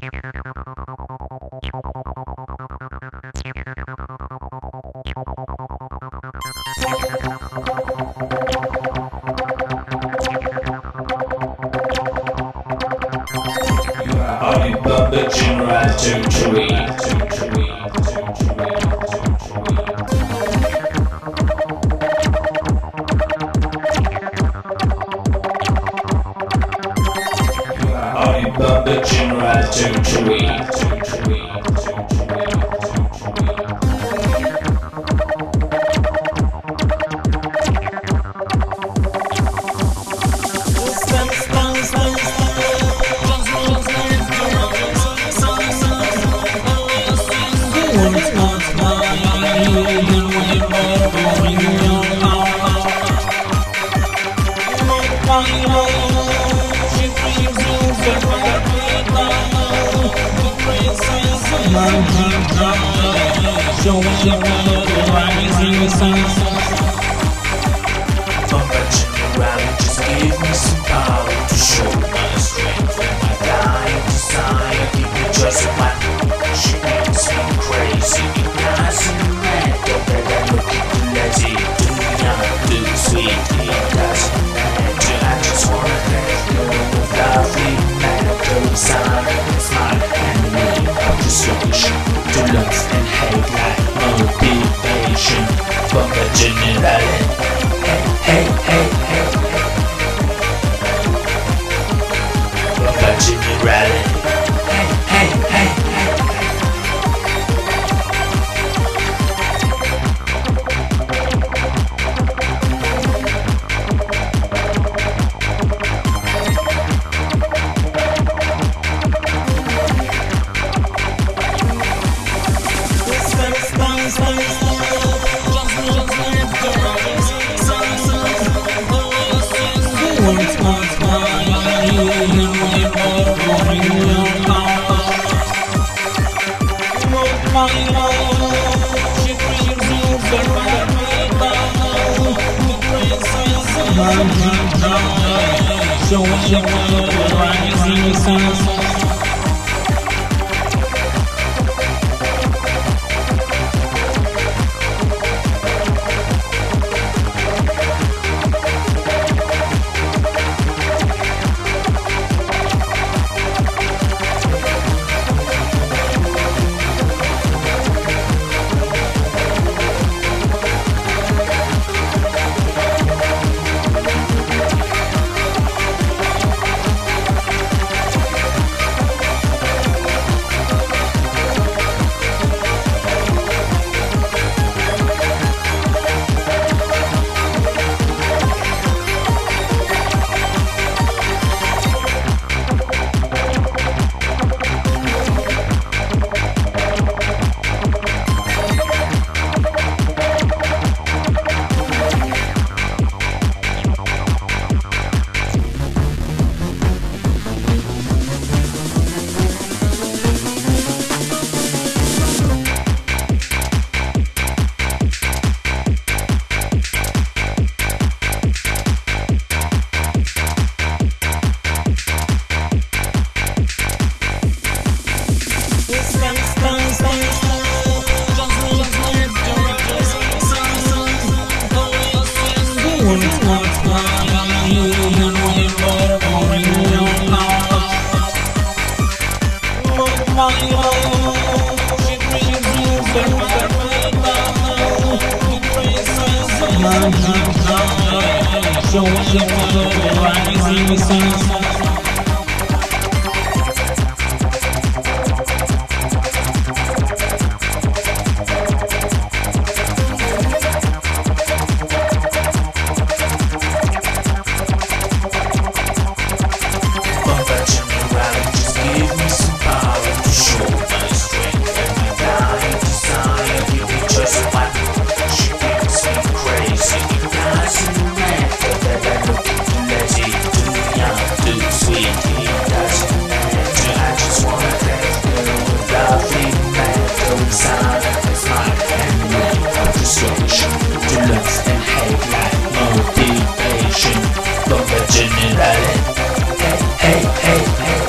The general territory. You are on above the general territory. Showing the rising sun. From my generality, just give me some power to show my strength and my dying desire. Give me just one. She makes me crazy. Ignites in the red. Don't let her look at the lazy. Do young, do sweet. It doesn't matter. I just wanna let go of lovely matter. Inside and smile and me. I'm just looking to love and hate like motivation from the generality. Hey, hey, hey, from the generality. Hey, hey, hey. Showing the rising sun. Showing the rising sun. Motivation from the generality. Hey, hey, hey, hey.